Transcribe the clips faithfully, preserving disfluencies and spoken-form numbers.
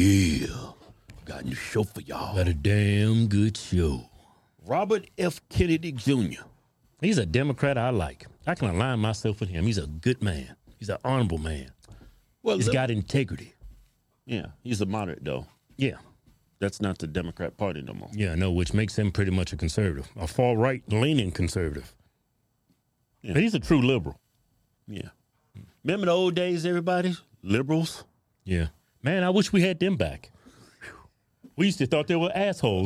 Yeah. Got a new show for y'all. Got a damn good show. Robert F. Kennedy Junior He's a Democrat I like. I can align myself with him. He's a good man. He's an honorable man. Well, He's look, got integrity. yeah, he's a moderate, though. Yeah. That's not the Democrat Party no more. Yeah, no, which makes him pretty much a conservative, a far right leaning conservative. Yeah. But he's a true liberal. Yeah. Remember the old days, everybody? Liberals? Yeah. Man, I wish we had them back. We used to thought they were assholes.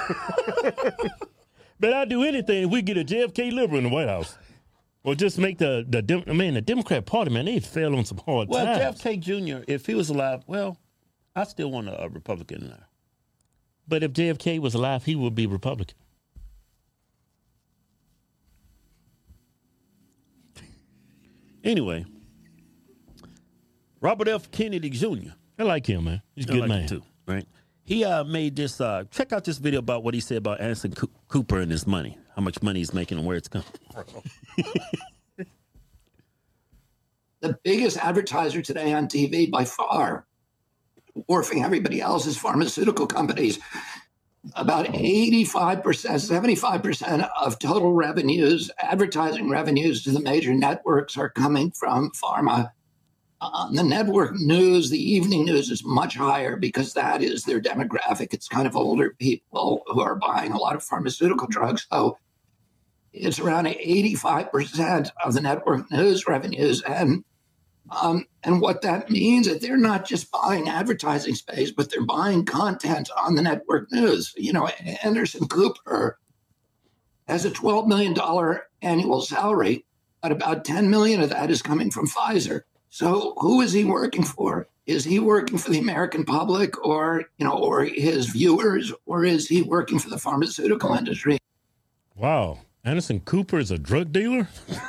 But I'd do anything if we get a J F K liberal in the White House. Or just make the, the Dem- man, the Democrat Party, man, they fell on some hard Well, times. J F K Junior, if he was alive, well, I still want a, a Republican in there. But if J F K was alive, he would be Republican. Anyway, Robert F. Kennedy Junior I like him, man. He's a I good like man. him too, right? He uh, made this, uh, check out this video about what he said about Anderson Co- Cooper and his money, how much money he's making and where it's coming from. The biggest advertiser today on T V by far, dwarfing everybody else, is pharmaceutical companies. About eighty-five percent, seventy-five percent of total revenues, advertising revenues to the major networks are coming from pharma. Uh, the network news, the evening news is much higher because that is their demographic. It's kind of older people who are buying a lot of pharmaceutical drugs. So it's around eighty-five percent of the network news revenues. And Um, and what that means is they're not just buying advertising space, but they're buying content on the network news. You know, Anderson Cooper has a twelve million dollars annual salary, but about ten million dollars of that is coming from Pfizer. So who is he working for? Is he working for the American public or, you know, or his viewers, or is he working for the pharmaceutical industry? Wow. Anderson Cooper is a drug dealer?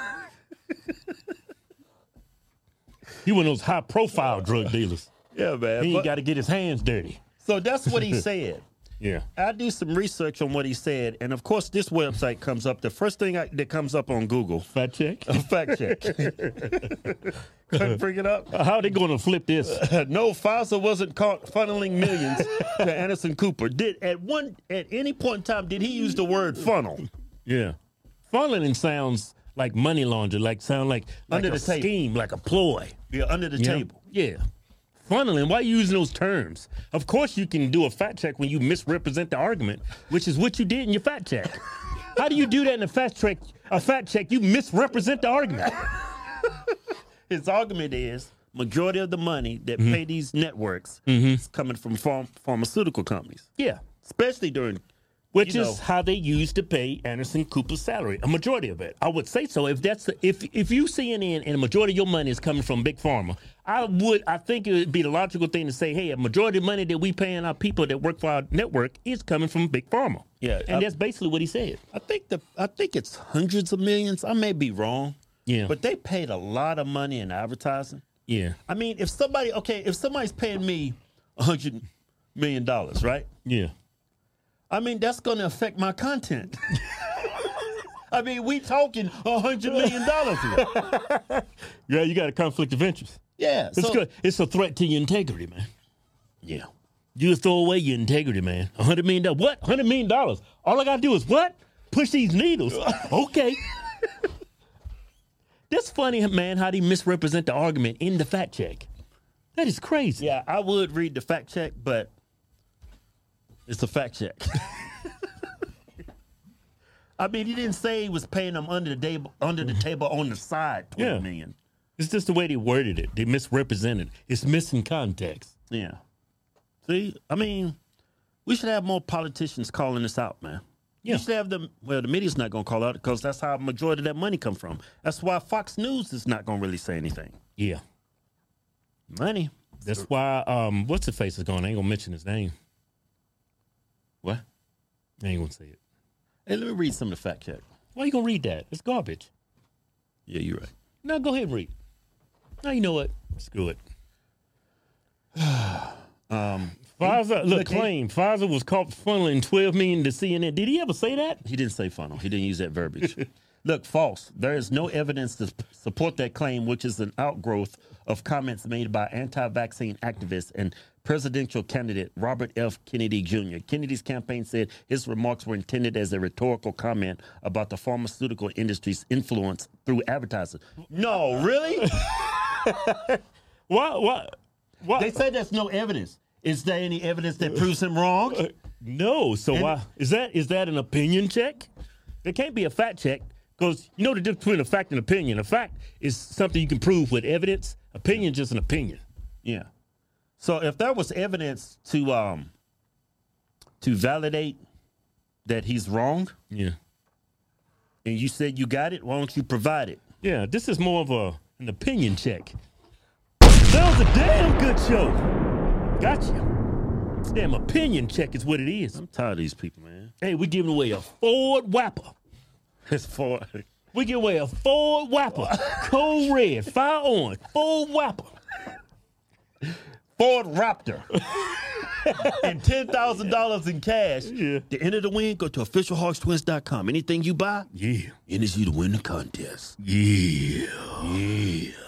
He one of those high-profile drug dealers. Yeah, man. He ain't But- got to get his hands dirty. so that's what he said. Yeah. I do some research on what he said, and of course, this website comes up. The first thing I, that comes up on Google, Fact check. a fact check. Couldn't bring it up. How are they going to flip this? No, Pfizer wasn't caught funneling millions to Anderson Cooper. Did at one at any point in time did he use the word funnel? Yeah. Funneling sounds like money laundering, like sound like, like Under a the table. scheme, like a ploy. Yeah, under the You know? table. Yeah. Funneling, why are you using those terms? Of course you can do a fact check when you misrepresent the argument, which is what you did in your fact check. How do you do that in a fact check? A fact check, you misrepresent the argument. His argument is majority of the money that Mm-hmm. pay these networks is coming from pharm- pharmaceutical companies, Yeah. especially during Which you is know. how they used to pay Anderson Cooper's salary, a majority of it. I would say so. If that's the, if if you C N N and a majority of your money is coming from Big Pharma, I would I think it would be the logical thing to say, hey, a majority of money that we paying our people that work for our network is coming from Big Pharma. Yeah, and I- that's basically what he said. I think the I think it's hundreds of millions. I may be wrong. Yeah, But they paid a lot of money in advertising. yeah, I mean, if somebody okay, if somebody's paying me a hundred million dollars, right? yeah. I mean, that's going to affect my content. I mean, we talking a hundred million dollars here. Yeah, you got a conflict of interest. Yeah, It's so, good. It's a threat to your integrity, man. yeah. You throw away your integrity, man. A hundred million dollars. What? Hundred million dollars. All I gotta do is what? Push these needles. Okay. That's funny, man, how they misrepresent the argument in the fact check. That is crazy. Yeah, I would read the fact check, but it's a fact check. I mean, he didn't say he was paying them under the table, under the table on the side, twenty Yeah. million. It's just the way they worded it. They misrepresented. It's missing context. Yeah. See, I mean, we should have more politicians calling this out, man. Yeah. You should have them. Well, the media's not going to call out because that's how a majority of that money come from. That's why Fox News is not going to really say anything. Yeah. Money. That's why, um, what's the face is going? I ain't gonna mention his name. What? I ain't gonna say it. Hey, let me read some of the fact check. Why you gonna read that? It's garbage. Yeah, you're right. No, go ahead and read. No, you know what? Screw it. Um, Pfizer, look, look, he- claim Pfizer was caught funneling twelve million to C N N. Did he ever say that? He didn't say funnel. He didn't use that verbiage. Look, false. There is no evidence to support that claim, which is an outgrowth of comments made by anti-vaccine activists and presidential candidate Robert F. Kennedy Junior Kennedy's campaign said his remarks were intended as a rhetorical comment about the pharmaceutical industry's influence through advertising. No, really? What? What? What? They say there's no evidence. Is there any evidence that proves him wrong? Uh, no. So And- why is that? Is that an opinion check? It can't be a fact check because you know the difference between a fact and opinion. A fact is something you can prove with evidence. Opinion is just an opinion. Yeah. So if there was evidence to um to validate that he's wrong, Yeah. and you said you got it, why don't you provide it? Yeah. This is more of a an opinion check. That was a damn good show. Gotcha. Damn opinion check is what it is. I'm tired of these people, man. Hey, we giving away a Ford Whapper. It's for We give away a Ford Whapper. Cold red, fire orange, Ford Whapper. Ford Raptor. And ten thousand dollars in cash. Yeah. To enter the win, go to official hawks twins dot com. Anything you buy, Yeah. enters you to win the contest. Yeah. Yeah.